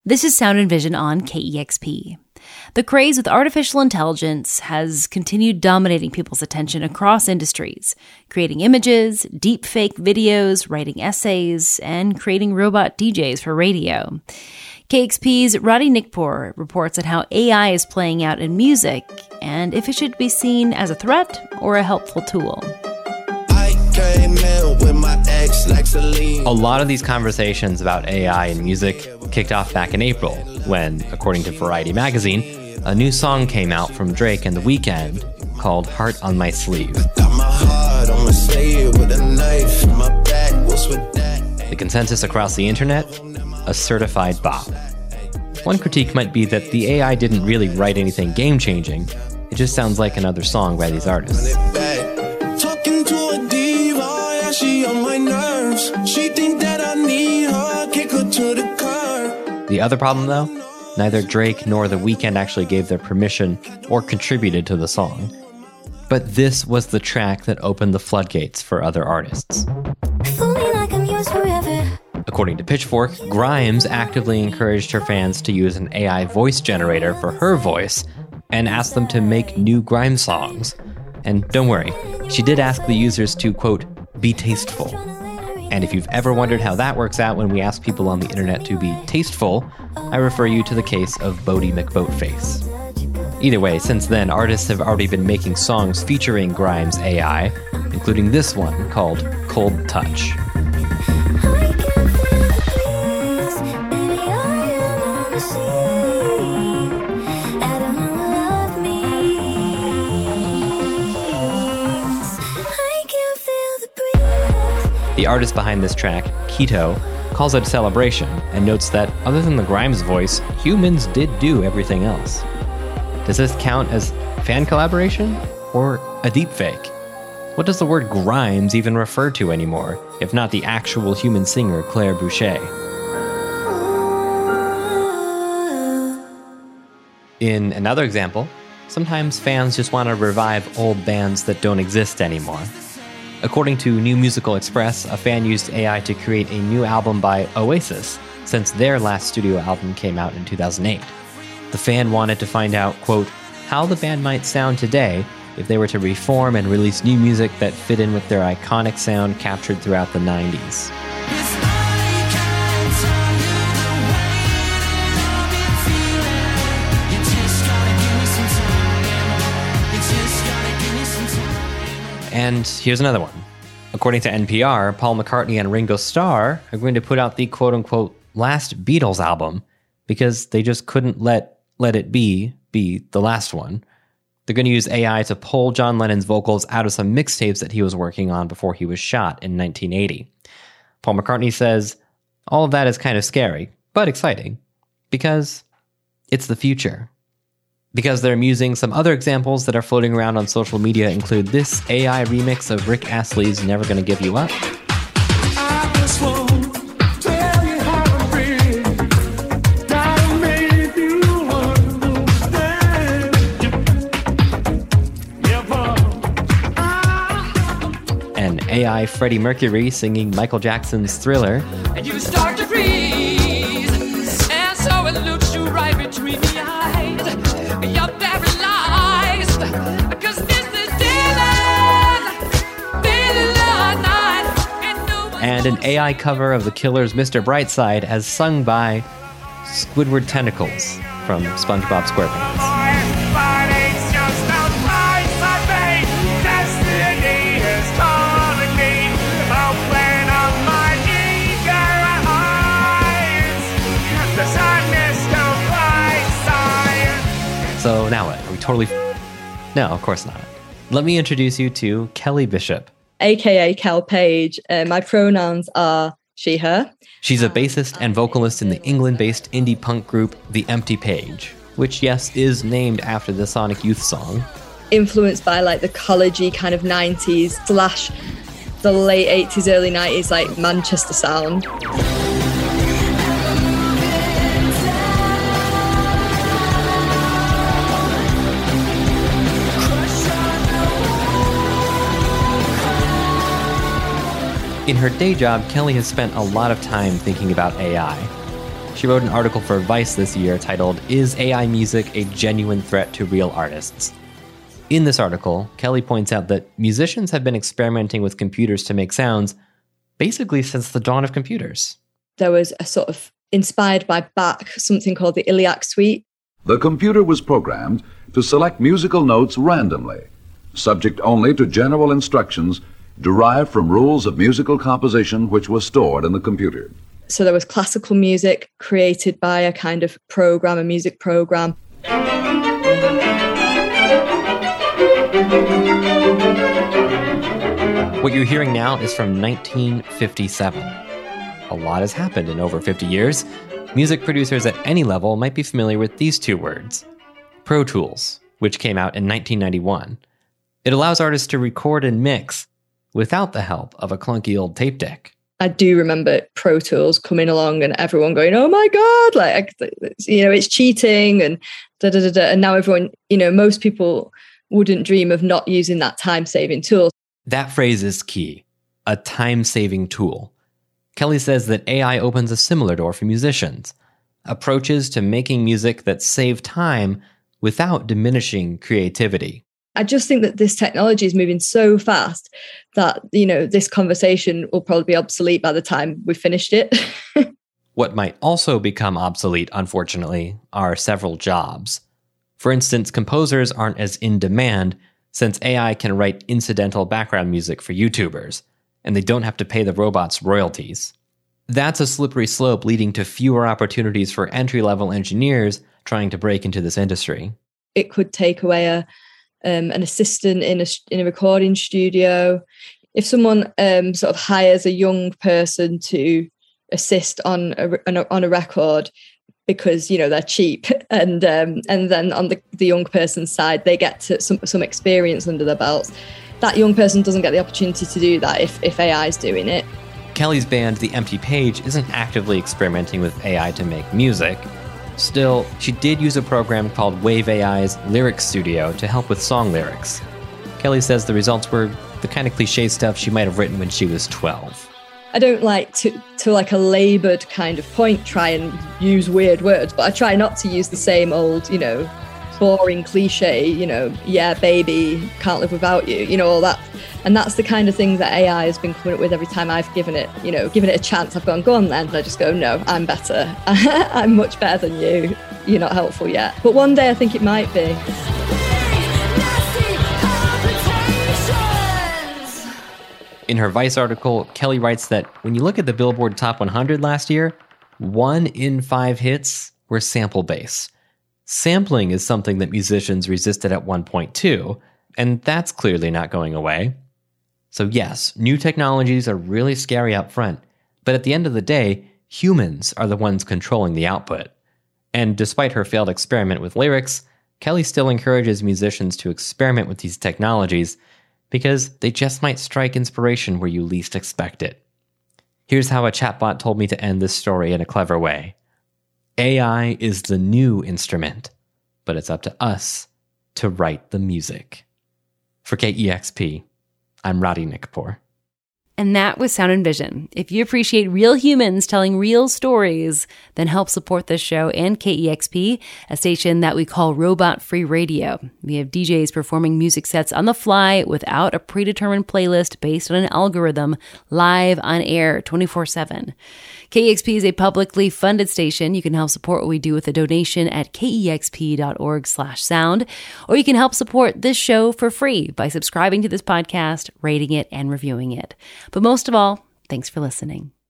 This is Sound and Vision on KEXP. The craze with artificial intelligence has continued dominating people's attention across industries, creating images, deepfake videos, writing essays, and creating robot DJs for radio. KEXP's Roddy Nikpour reports on how AI is playing out in music and if it should be seen as a threat or a helpful tool. A lot of these conversations about AI in music kicked off back in April when, according to Variety magazine, a new song came out from Drake and The Weeknd called Heart on My Sleeve. The consensus across the internet? A certified bop. One critique might be that the AI didn't really write anything game-changing. It just sounds like another song by these artists. She on my nerves. She think that I need her. Kick her to the curb. The other problem, though, neither Drake nor The Weeknd actually gave their permission or contributed to the song. But this was the track that opened the floodgates for other artists. Like I'm yours forever. According to Pitchfork, Grimes actively encouraged her fans to use an AI voice generator for her voice and asked them to make new Grimes songs. And don't worry, she did ask the users to, quote, be tasteful. And if you've ever wondered how that works out when we ask people on the internet to be tasteful, I refer you to the case of Bodie McBoatface. Either way, since then, artists have already been making songs featuring Grimes' AI, including this one called Cold Touch. The artist behind this track, Keto, calls it a celebration and notes that other than the Grimes voice, humans did do everything else. Does this count as fan collaboration or a deepfake? What does the word Grimes even refer to anymore, if not the actual human singer Claire Boucher? In another example, sometimes fans just want to revive old bands that don't exist anymore. According to New Musical Express, a fan used AI to create a new album by Oasis, since their last studio album came out in 2008. The fan wanted to find out, quote, how the band might sound today if they were to reform and release new music that fit in with their iconic sound captured throughout the 90s. And here's another one. According to NPR, Paul McCartney and Ringo Starr are going to put out the quote-unquote last Beatles album because they just couldn't let It Be the last one. They're going to use AI to pull John Lennon's vocals out of some mixtapes that he was working on before he was shot in 1980. Paul McCartney says, all of that is kind of scary, but exciting, because it's the future. Because they're musing, some other examples that are floating around on social media include this AI remix of Rick Astley's Never Gonna Give You Up. And AI Freddie Mercury singing Michael Jackson's Thriller. And you start to freeze, and so it looks you right between the eyes. You're paralyzed, because this is daylight night. And an AI cover of The Killer's Mr. Brightside as sung by Squidward Tentacles from SpongeBob SquarePants. So now what? Are we totally... No, of course not. Let me introduce you to Kelly Bishop. AKA Kel Page. My pronouns are she, her. She's a bassist and vocalist in the England-based indie punk group The Empty Page, which, yes, is named after the Sonic Youth song. Influenced by like the collegey kind of 90s / the late 80s, early 90s, like Manchester sound. In her day job, Kelly has spent a lot of time thinking about AI. She wrote an article for Vice this year titled, "Is AI Music a Genuine Threat to Real Artists?" In this article, Kelly points out that musicians have been experimenting with computers to make sounds basically since the dawn of computers. There was a sort of, inspired by Bach, something called the Iliac Suite. The computer was programmed to select musical notes randomly, subject only to general instructions derived from rules of musical composition which were stored in the computer. So there was classical music created by a kind of program, a music program. What you're hearing now is from 1957. A lot has happened in over 50 years. Music producers at any level might be familiar with these two words. Pro Tools, which came out in 1991. It allows artists to record and mix without the help of a clunky old tape deck. I do remember Pro Tools coming along and everyone going, "Oh my God, like, it's cheating," and da-da-da-da. And now everyone, most people wouldn't dream of not using that time-saving tool. That phrase is key, a time-saving tool. Kelly says that AI opens a similar door for musicians, approaches to making music that save time without diminishing creativity. I just think that this technology is moving so fast that, this conversation will probably be obsolete by the time we've finished it. What might also become obsolete, unfortunately, are several jobs. For instance, composers aren't as in demand since AI can write incidental background music for YouTubers, and they don't have to pay the robots royalties. That's a slippery slope leading to fewer opportunities for entry-level engineers trying to break into this industry. It could take away an assistant in a recording studio. If someone sort of hires a young person to assist on a record because they're cheap, and then on the young person's side they get to some experience under their belts, that young person doesn't get the opportunity to do that if AI is doing it. Kelly's band, The Empty Page, isn't actively experimenting with AI to make music. Still, she did use a program called Wave AI's Lyric Studio to help with song lyrics. Kelly says the results were the kind of cliche stuff she might have written when she was 12. I don't like to like a laboured kind of point try and use weird words, but I try not to use the same old, boring cliche, yeah, baby, can't live without you, all that. And that's the kind of thing that AI has been coming up with every time I've given it a chance. I've gone, go on then. And I just go, no, I'm better. I'm much better than you. You're not helpful yet. But one day I think it might be. In her Vice article, Kelly writes that when you look at the Billboard Top 100 last year, 1 in 5 hits were sample-based. Sampling is something that musicians resisted at one point too, and that's clearly not going away. So yes, new technologies are really scary up front, but at the end of the day, humans are the ones controlling the output. And despite her failed experiment with lyrics, Kelly still encourages musicians to experiment with these technologies because they just might strike inspiration where you least expect it. Here's how a chatbot told me to end this story in a clever way. AI is the new instrument, but it's up to us to write the music. For KEXP, I'm Roddy Nikpour. And that was Sound and Vision. If you appreciate real humans telling real stories, then help support this show and KEXP, a station that we call robot-free radio. We have DJs performing music sets on the fly without a predetermined playlist based on an algorithm, live on air 24/7. KEXP is a publicly funded station. You can help support what we do with a donation at kexp.org/sound, or you can help support this show for free by subscribing to this podcast, rating it, and reviewing it. But most of all, thanks for listening.